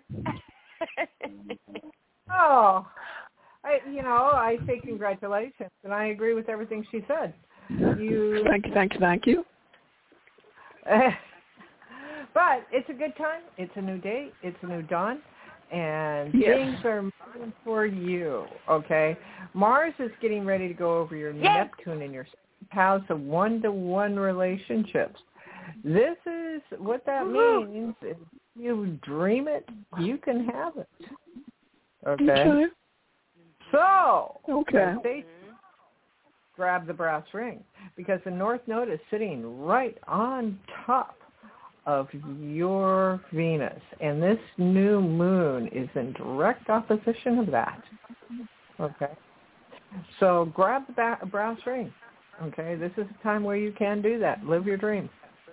Oh, I, you know, I say congratulations, and I agree with everything she said. You, thank you, thank you, thank you. Uh, but it's a good time. It's a new day. It's a new dawn, and yes. things are moving for you. Okay, Mars is getting ready to go over your yes. Neptune in your house of one-to-one relationships. This is what that Woo-hoo. means. If you dream it, you can have it. Okay. Okay. So, okay. They grab the brass ring because the North Node is sitting right on top of your Venus, and this new moon is in direct opposition of that. Okay. So grab the ba- brass ring. Okay. This is a time where you can do that. Live your dream.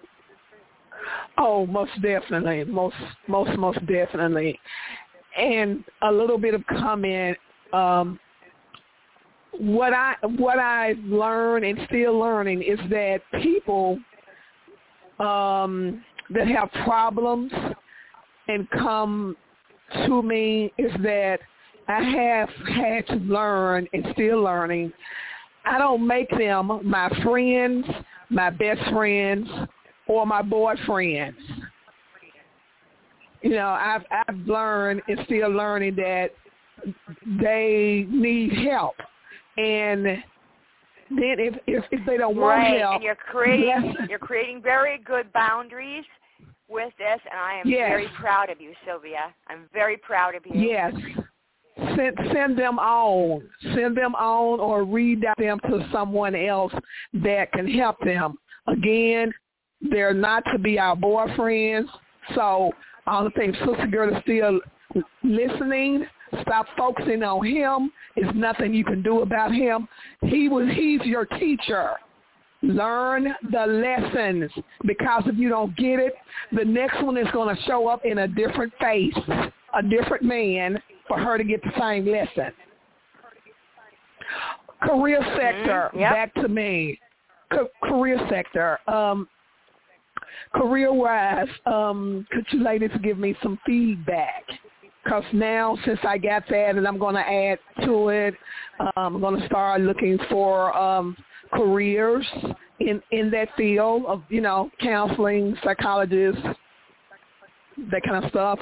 Oh, most definitely, most, most, most definitely. And a little bit of comment. Um, what I what I've learned and still learning is that people um, that have problems and come to me is that I have had to learn and still learning. I don't make them my friends, my best friends, or my boyfriends. You know, I've I've learned and still learning that they need help, and then if if, if they don't want right. help, and you're creating you're creating very good boundaries with this, and I am yes. very proud of you, Sylvia. I'm very proud of you. Yes. Send send them on. Send them on or redirect them to someone else that can help them. Again, they're not to be our boyfriends. So all the things, Sister Girl is still listening. Stop focusing on him. There's nothing you can do about him. He was he's your teacher. Learn the lessons, because if you don't get it, the next one is going to show up in a different face, a different man, for her to get the same lesson. Career sector, mm-hmm. yep. back to me. C- career sector. Um, career-wise, um, could you ladies give me some feedback? Because now, since I got that, and I'm going to add to it, um, I'm going to start looking for um, careers in, in that field of, you know, counseling, psychologists, that kind of stuff.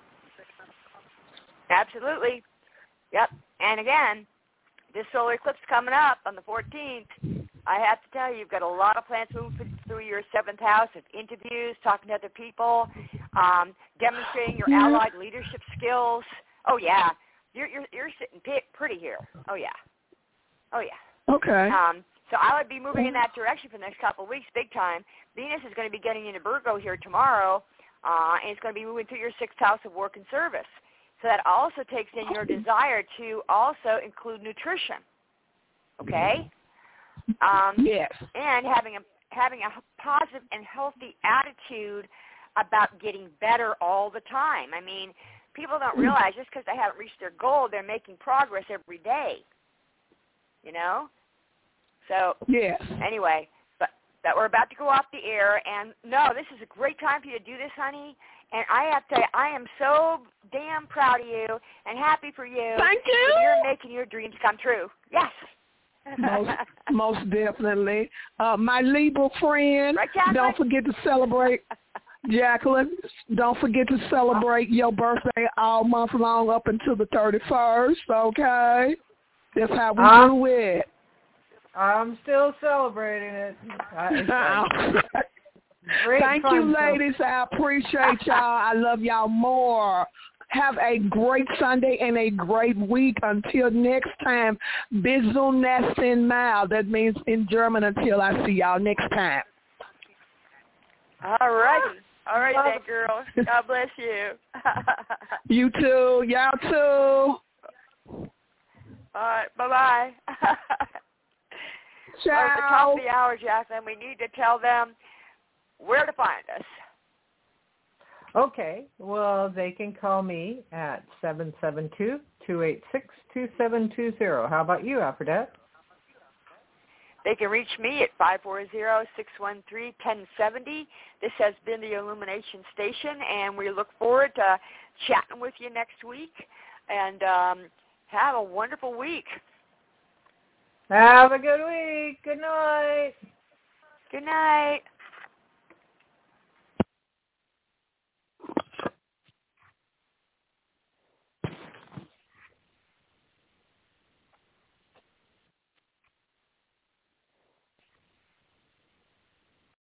Absolutely. Yep. And again, this solar eclipse coming up on the fourteenth, I have to tell you, you've got a lot of plans moving through your seventh house of interviews, talking to other people, um, demonstrating your yeah. allied leadership skills. Oh, yeah. You're you're, you're sitting pretty here. Oh, yeah. Oh, yeah. Okay. Um, so I would be moving in that direction for the next couple of weeks, big time. Venus is going to be getting into Virgo here tomorrow, uh, and it's going to be moving through your sixth house of work and service. So that also takes in your desire to also include nutrition, okay? Um, yes. And having a having a positive and healthy attitude about getting better all the time. I mean, people don't realize just because they haven't reached their goal, they're making progress every day, you know? So yes. anyway, but that we're about to go off the air, and no, this is a great time for you to do this, honey. And I have to tell you, I am so damn proud of you and happy for you. Thank you. That you're making your dreams come true. Yes. most, most definitely. Uh, my Libra friend, right, don't forget to celebrate, Jacqueline, don't forget to celebrate your birthday all month long up until the thirty-first, okay? That's how we uh, do it. I'm still celebrating it. I, Great Thank fun, you, so. ladies. I appreciate y'all. I love y'all more. Have a great Sunday and a great week. Until next time, bis zum nächsten Mal. That means in German, until I see y'all next time. All righty. All right, then, girl. God bless you. You too. Y'all too. All right. Bye-bye. Ciao. Well, at the top of the hour, Jacqueline, we need to tell them where to find us. Okay. Well, they can call me at seven seven two, two eight six, two seven two zero. How about you, Aphrodite? They can reach me at five four zero, six one three, one zero seven zero. This has been the Illumination Station, and we look forward to chatting with you next week. And um, have a wonderful week. Have a good week. Good night. Good night.